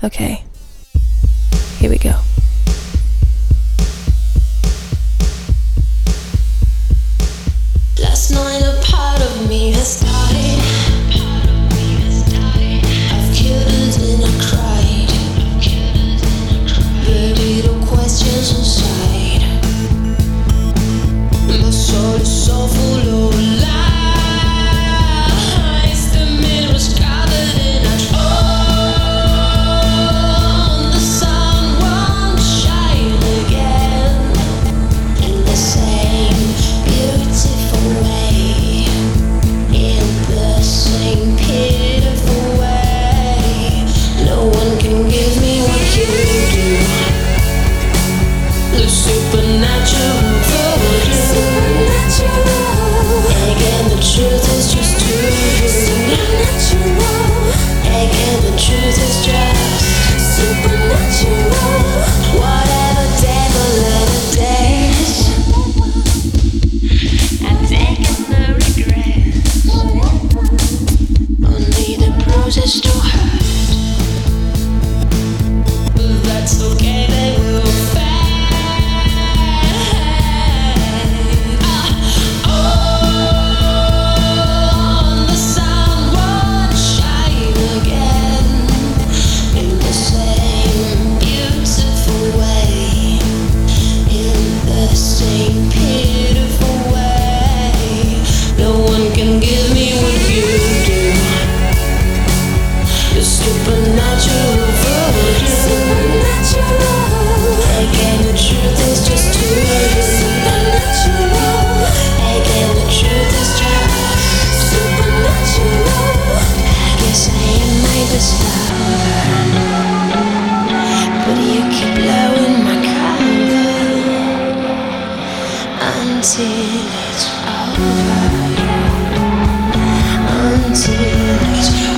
Okay, here we go. Last night a part of me has died. I've killed it and I cried. Buried all questions inside. My soul is so full of lies. The mirror's covered in ash. Oh, the sun won't shine again in the same beautiful way, in the same pitiful way. No one can give me what you do. The supernatural voodoo. Again, the truth is just true. Again, the truth is just supernatural. Whatever devil ever days, I've taken the regrets. Only the bruises to hurt. But that's okay, they will fade. Oh, the sun won't shine again in the same beautiful way, in the same pitiful way. No one can give me what you do. The supernatural voodoo. Again, the truth is just too supernatural. Again, the truth is just supernatural. I guess I am my discover, but you keep blowing my cover until it's over. Until it's over.